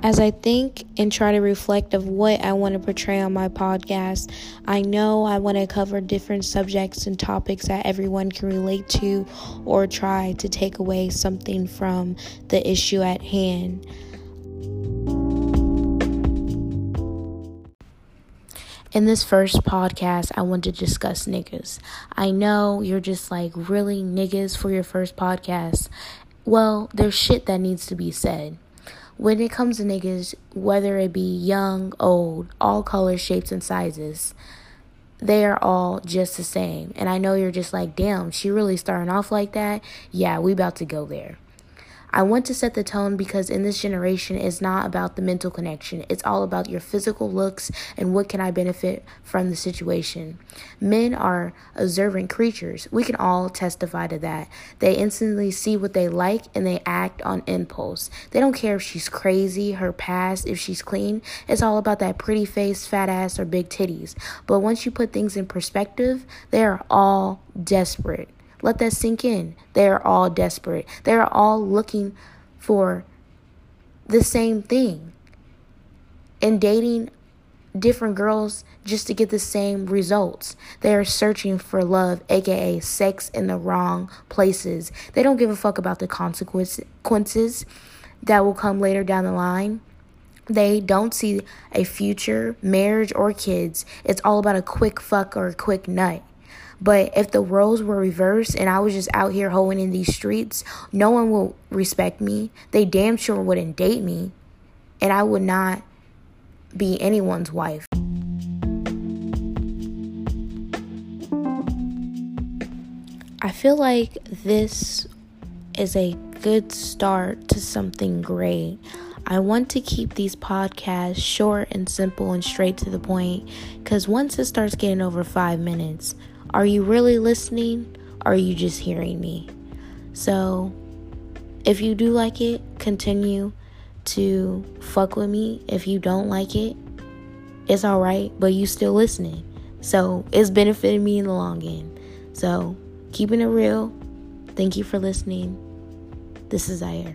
As I think and try to reflect of what I want to portray on my podcast, I know I want to cover different subjects and topics that everyone can relate to or try to take away something from the issue at hand. In this first podcast, I want to discuss niggas. I know you're just like, really, niggas for your first podcast? Well, there's shit that needs to be said. When it comes to niggas, whether it be young, old, all colors, shapes, and sizes, they are all just the same. And I know you're just like, damn, she really starting off like that? Yeah, we about to go there. I want to set the tone because in this generation, it's not about the mental connection. It's all about your physical looks and what can I benefit from the situation. Men are observant creatures. We can all testify to that. They instantly see what they like and they act on impulse. They don't care if she's crazy, her past, if she's clean. It's all about that pretty face, fat ass, or big titties. But once you put things in perspective, they are all desperate. Let that sink in. They are all desperate. They are all looking for the same thing and dating different girls just to get the same results. They are searching for love, aka sex, in the wrong places. They don't give a fuck about the consequences that will come later down the line. They don't see a future, marriage, or kids. It's all about a quick fuck or a quick nut. But if the roles were reversed and I was just out here hoeing in these streets, no one will respect me. They damn sure wouldn't date me. And I would not be anyone's wife. I feel like this is a good start to something great. I want to keep these podcasts short and simple and straight to the point, because once it starts getting over 5 minutes, are you really listening, or are you just hearing me? So, if you do like it, continue to fuck with me. If you don't like it, it's alright, but you still listening. So, it's benefiting me in the long end. So, keeping it real, thank you for listening. This is Zaire.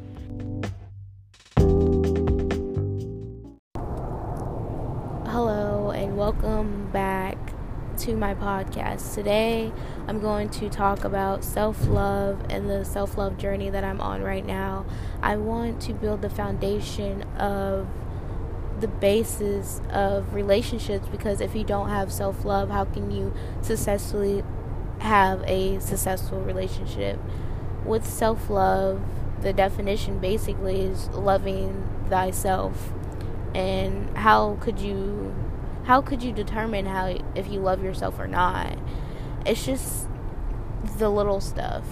Hello, and welcome back to my podcast. Today I'm going to talk about self-love and the self-love journey that I'm on right now. I want to build the foundation of the basis of relationships, because if you don't have self-love, how can you successfully have a successful relationship? With self-love, the definition basically is loving thyself. And how could you determine if you love yourself or not? It's just the little stuff.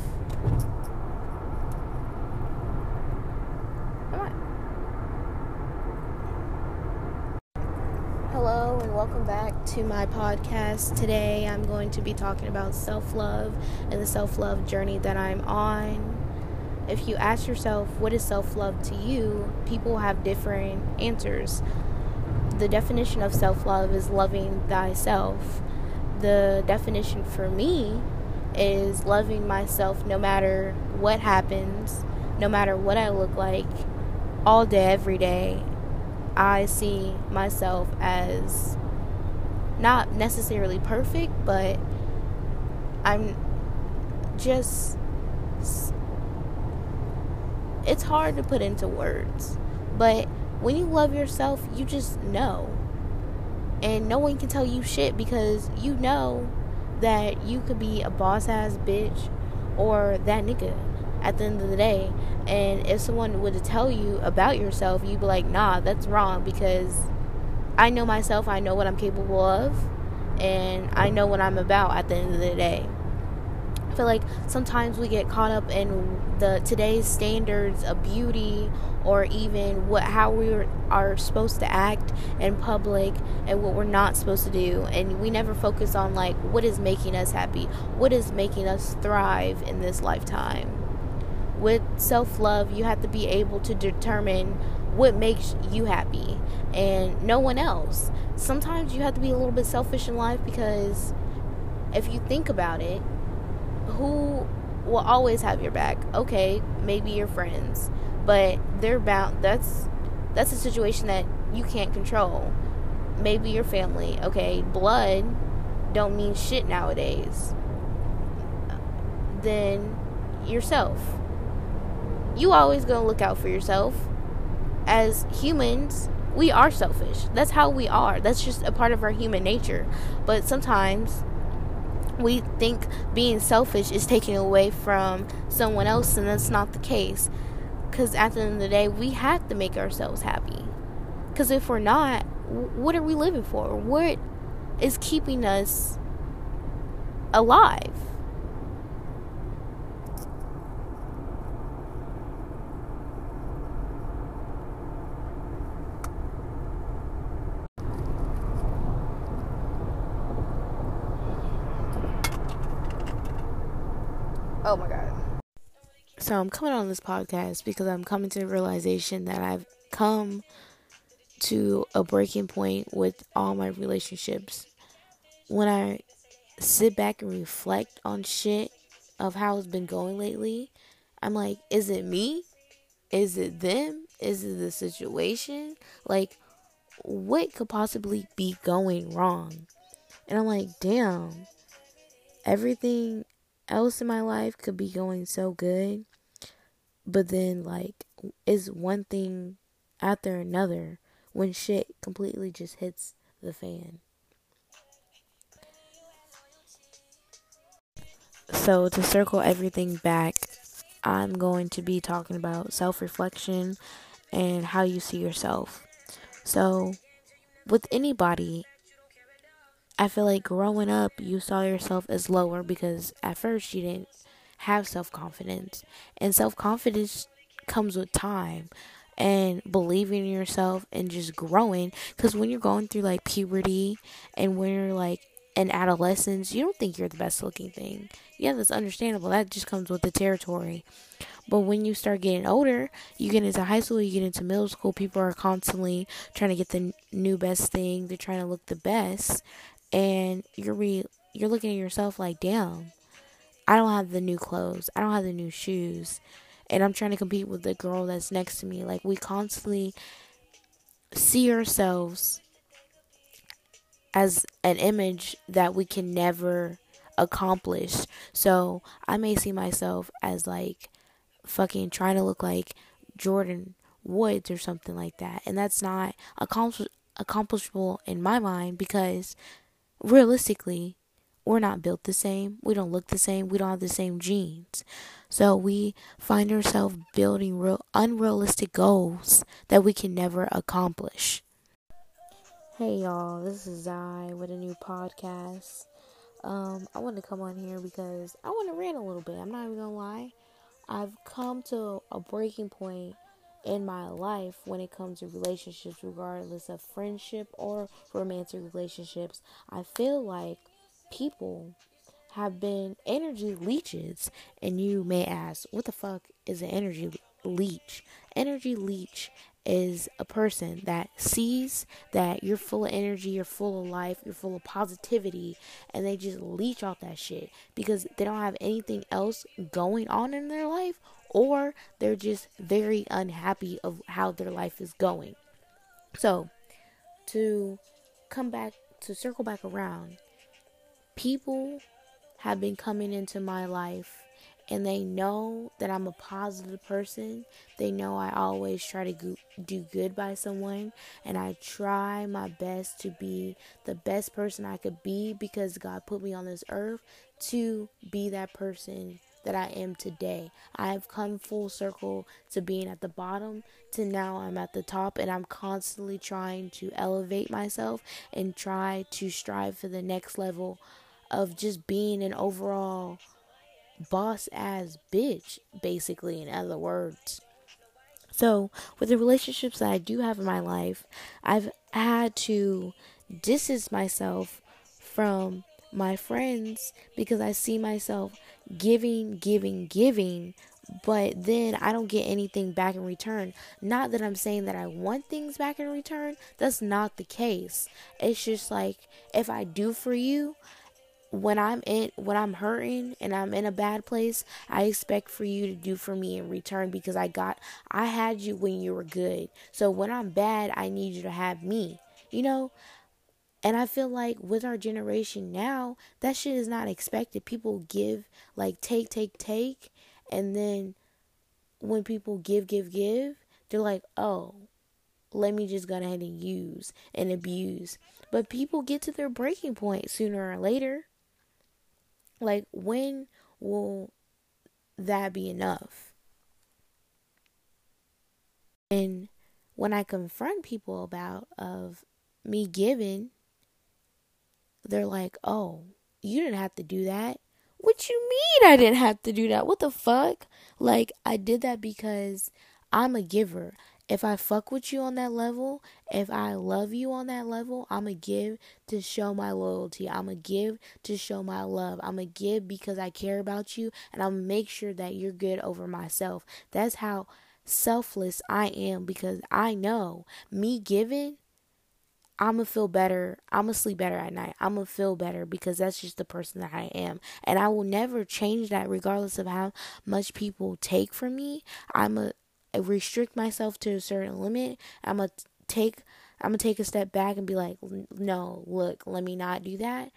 Hello and welcome back to my podcast. Today I'm going to be talking about self-love and the self-love journey that I'm on. If you ask yourself, what is self-love to you, people have different answers. The definition of self-love is loving thyself. The definition for me is loving myself no matter what happens, no matter what I look like, all day, every day. I see myself as not necessarily perfect, but I'm just... It's hard to put into words, but when you love yourself, you just know. And no one can tell you shit, because you know that you could be a boss-ass bitch or that nigga at the end of the day. And if someone were to tell you about yourself, you'd be like, nah, that's wrong, because I know myself, I know what I'm capable of, and I know what I'm about at the end of the day. I feel like sometimes we get caught up in today's standards of beauty, or even how we are supposed to act in public and what we're not supposed to do, and we never focus on like what is making us happy, what is making us thrive in this lifetime. With self-love, you have to be able to determine what makes you happy and no one else. Sometimes you have to be a little bit selfish in life, because if you think about it, who will always have your back? Okay, maybe your friends, but they're bound. That's That's a situation that you can't control. Maybe your family. Okay, blood don't mean shit nowadays. Then yourself. You always gonna look out for yourself. As humans, we are selfish. That's how we are. That's just a part of our human nature. But sometimes we think being selfish is taking away from someone else, and that's not the case. Because at the end of the day, we have to make ourselves happy. Because if we're not, what are we living for? What is keeping us alive? Oh my God. So I'm coming on this podcast because I'm coming to the realization that I've come to a breaking point with all my relationships. When I sit back and reflect on shit of how it's been going lately, I'm like, is it me? Is it them? Is it the situation? Like, what could possibly be going wrong? And I'm like, damn, everything else in my life could be going so good, but then, like, is one thing after another when shit completely just hits the fan. So to circle everything back, I'm going to be talking about self-reflection and how you see yourself. So with anybody, I feel like growing up, you saw yourself as lower because at first you didn't have self-confidence. And self-confidence comes with time and believing in yourself and just growing. Because when you're going through like puberty and when you're like in adolescence, you don't think you're the best looking thing. Yeah, that's understandable. That just comes with the territory. But when you start getting older, you get into high school, you get into middle school, people are constantly trying to get the new best thing. They're trying to look the best. And you're looking at yourself like, damn, I don't have the new clothes. I don't have the new shoes. And I'm trying to compete with the girl that's next to me. Like, we constantly see ourselves as an image that we can never accomplish. So I may see myself as like fucking trying to look like Jordan Woods or something like that. And that's not accomplishable in my mind because realistically, we're not built the same. We don't look the same. We don't have the same genes. So we find ourselves building unrealistic goals that we can never accomplish. Hey y'all, this is I with a new podcast. I want to come on here because I want to rant a little bit. I'm not even gonna lie. I've come to a breaking point in my life when it comes to relationships, regardless of friendship or romantic relationships. I feel like people have been energy leeches, and you may ask, what the fuck is an energy leech? Energy leech is a person that sees that you're full of energy, you're full of life, you're full of positivity, and they just leech off that shit because they don't have anything else going on in their life, or they're just very unhappy of how their life is going. So, to circle back around, people have been coming into my life and they know that I'm a positive person. They know I always try to do good by someone, and I try my best to be the best person I could be because God put me on this earth to be that person that I am today. I've come full circle to being at the bottom to now I'm at the top, and I'm constantly trying to elevate myself and try to strive for the next level of just being an overall boss ass bitch, basically, in other words. So with the relationships that I do have in my life, I've had to distance myself from my friends because I see myself giving, but then I don't get anything back in return. Not that I'm saying that I want things back in return. That's not the case. It's just like, if I do for you, when I'm hurting and I'm in a bad place, I expect for you to do for me in return because I had you when you were good. So when I'm bad, I need you to have me. You know? And I feel like with our generation now, that shit is not expected. People give, like, take. And then when people give, they're like, oh, let me just go ahead and use and abuse. But people get to their breaking point sooner or later. Like, when will that be enough? And when I confront people about of me giving, they're like, oh, you didn't have to do that. What you mean I didn't have to do that? What the fuck? Like, I did that because I'm a giver. If I fuck with you on that level, if I love you on that level, I'm going to give to show my loyalty. I'm going to give to show my love. I'm going to give because I care about you, and I'm going to make sure that you're good over myself. That's how selfless I am, because I know me giving, I'm going to feel better. I'm going to sleep better at night. I'm going to feel better because that's just the person that I am. And I will never change that regardless of how much people take from me. I'm going to restrict myself to a certain limit. I'm going to take a step back and be like, no, look, let me not do that.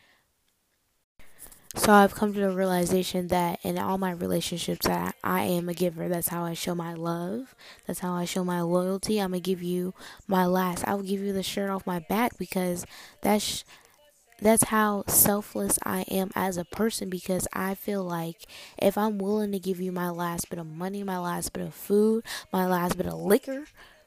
So I've come to the realization that in all my relationships that I am a giver. That's how I show my love. That's how I show my loyalty. I'm going to give you my last. I will give you the shirt off my back because that's how selfless I am as a person, because I feel like if I'm willing to give you my last bit of money, my last bit of food, my last bit of liquor,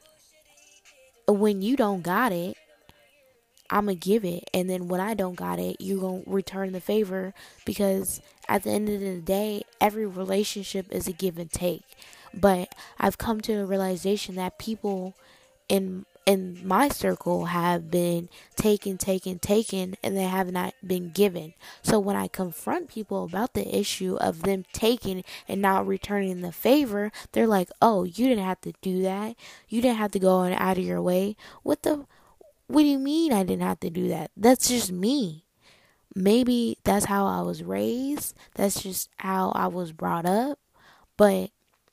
when you don't got it, I'm going to give it. And then when I don't got it, you're going to return the favor, because at the end of the day, every relationship is a give and take. But I've come to a realization that people in my circle have been taken, and they have not been given. So when I confront people about the issue of them taking and not returning the favor, they're like, oh, you didn't have to do that. You didn't have to go on out of your way. What do you mean I didn't have to do that? That's just me. Maybe that's how I was raised. That's just how I was brought up. But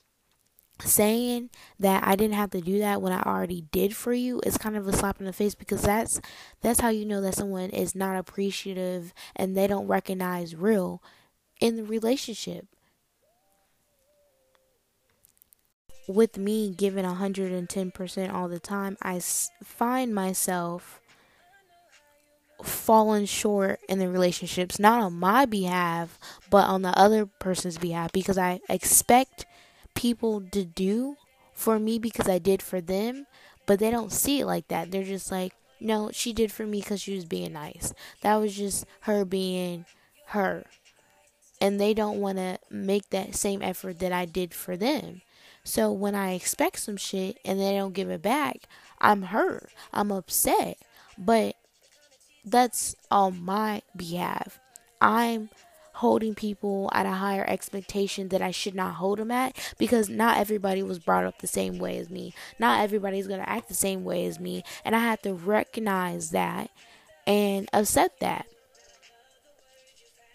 saying that I didn't have to do that when I already did for you is kind of a slap in the face, because that's how you know that someone is not appreciative and they don't recognize real in the relationship. With me giving 110% all the time, I find myself falling short in the relationships, not on my behalf, but on the other person's behalf, because I expect people to do for me because I did for them, but they don't see it like that. They're just like, no, she did for me because she was being nice. That was just her being her. And they don't want to make that same effort that I did for them. So when I expect some shit and they don't give it back, I'm hurt. I'm upset. But that's on my behalf. I'm holding people at a higher expectation that I should not hold them at, because not everybody was brought up the same way as me. Not everybody's going to act the same way as me. And I have to recognize that and accept that.